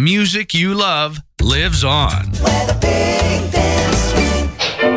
music you love lives on. Where the big dance swing.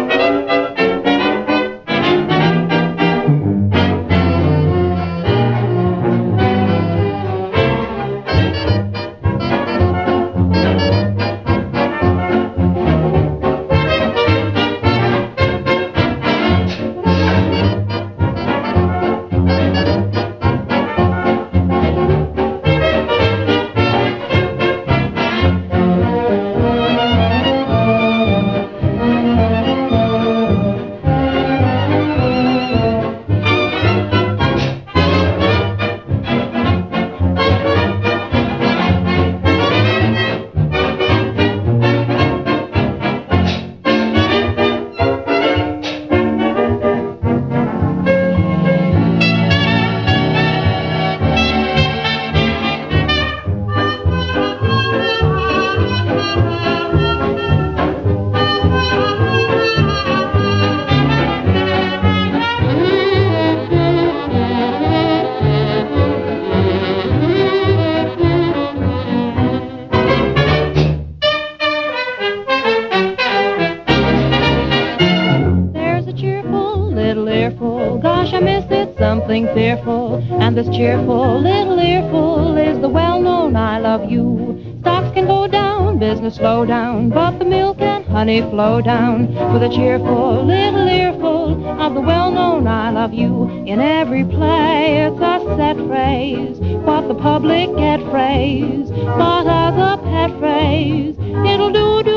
Fearful, and this cheerful little earful is the well-known I love you. Stocks can go down, business slow down, but the milk and honey flow down with a cheerful little earful of the well-known I love you. In every play it's a set phrase, what the public get phrase, but as a pet phrase, it'll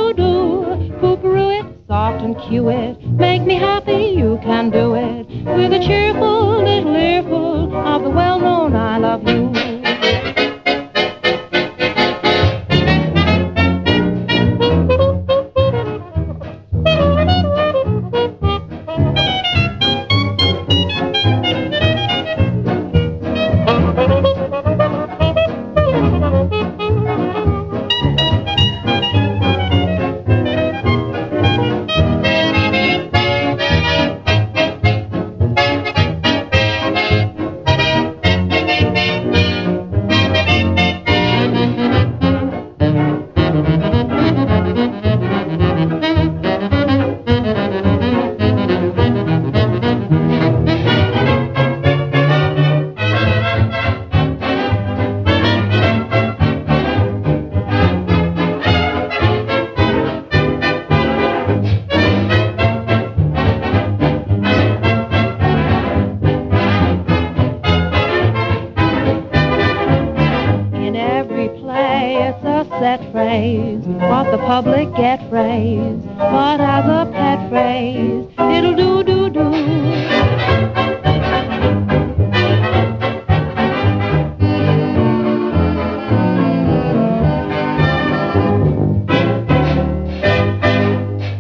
do, pooperoo it, soft and cue it, make me happy, you can do it, with a cheerful little earful of the well-known I love you. Phrase, what the public get phrase, but as a pet phrase, it'll do